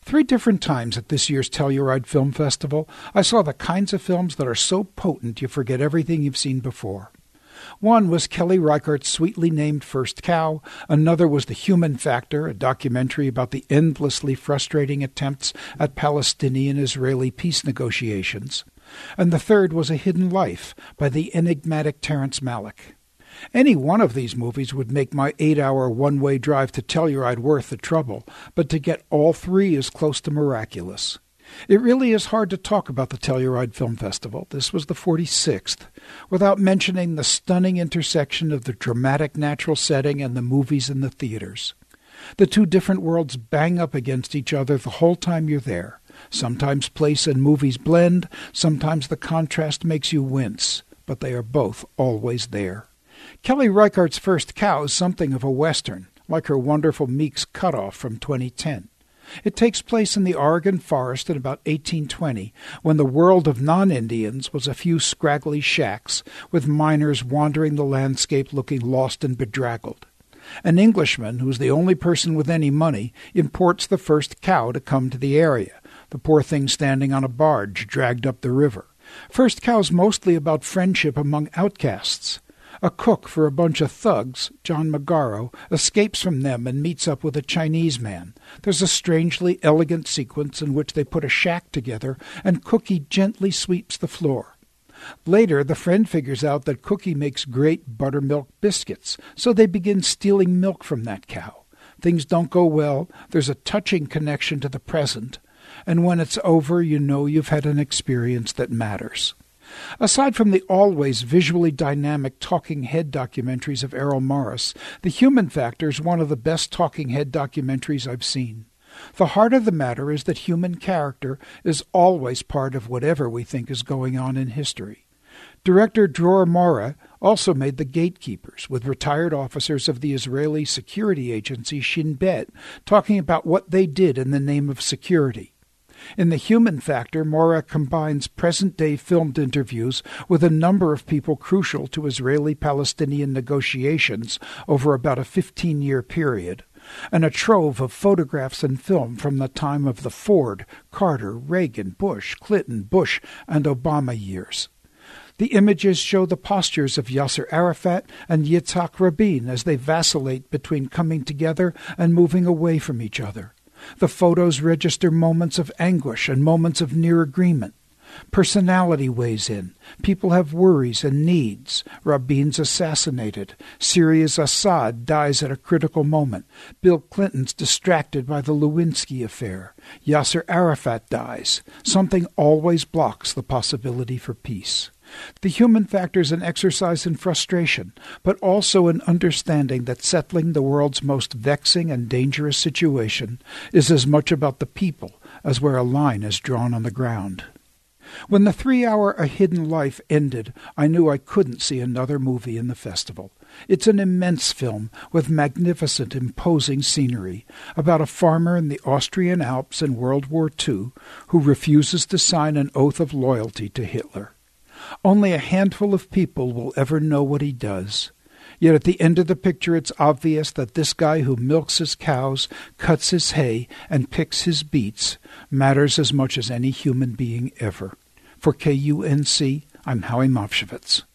3 different times at this year's Telluride Film Festival, I saw the kinds of films that are so potent you forget everything you've seen before. One was Kelly Reichardt's sweetly named First Cow. Another was The Human Factor, a documentary about the endlessly frustrating attempts at Palestinian-Israeli peace negotiations. And the third was A Hidden Life by the enigmatic Terrence Malick. Any one of these movies would make my 8-hour one-way drive to Telluride worth the trouble, but to get all 3 is close to miraculous. It really is hard to talk about the Telluride Film Festival, this was the 46th, without mentioning the stunning intersection of the dramatic natural setting and the movies in the theaters. The 2 different worlds bang up against each other the whole time you're there. Sometimes place and movies blend, sometimes the contrast makes you wince, but they are both always there. Kelly Reichardt's First Cow is something of a Western, like her wonderful Meek's Cutoff from 2010. It takes place in the Oregon forest in about 1820, when the world of non-Indians was a few scraggly shacks, with miners wandering the landscape looking lost and bedraggled. An Englishman, who's the only person with any money, imports the first cow to come to the area, the poor thing standing on a barge dragged up the river. First Cow's mostly about friendship among outcasts. A cook for a bunch of thugs, John Magaro, escapes from them and meets up with a Chinese man. There's a strangely elegant sequence in which they put a shack together and Cookie gently sweeps the floor. Later, the friend figures out that Cookie makes great buttermilk biscuits, so they begin stealing milk from that cow. Things don't go well, there's a touching connection to the present, and when it's over, you know you've had an experience that matters. Aside from the always visually dynamic talking head documentaries of Errol Morris, The Human Factor is one of the best talking head documentaries I've seen. The heart of the matter is that human character is always part of whatever we think is going on in history. Director Dror Mora also made The Gatekeepers, with retired officers of the Israeli security agency Shin Bet talking about what they did in the name of security. In The Human Factor, Mora combines present-day filmed interviews with a number of people crucial to Israeli-Palestinian negotiations over about a 15-year period, and a trove of photographs and film from the time of the Ford, Carter, Reagan, Bush, Clinton, Bush, and Obama years. The images show the postures of Yasser Arafat and Yitzhak Rabin as they vacillate between coming together and moving away from each other. The photos register moments of anguish and moments of near agreement. Personality weighs in. People have worries and needs. Rabin's assassinated. Syria's Assad dies at a critical moment. Bill Clinton's distracted by the Lewinsky affair. Yasser Arafat dies. Something always blocks the possibility for peace. The Human Factor is an exercise in frustration, but also in understanding that settling the world's most vexing and dangerous situation is as much about the people as where a line is drawn on the ground. When the 3-hour A Hidden Life ended, I knew I couldn't see another movie in the festival. It's an immense film with magnificent, imposing scenery about a farmer in the Austrian Alps in World War II who refuses to sign an oath of loyalty to Hitler. Only a handful of people will ever know what he does. Yet at the end of the picture it's obvious that this guy who milks his cows, cuts his hay, and picks his beets matters as much as any human being ever. For KUNC, I'm Howie Mofshevitz.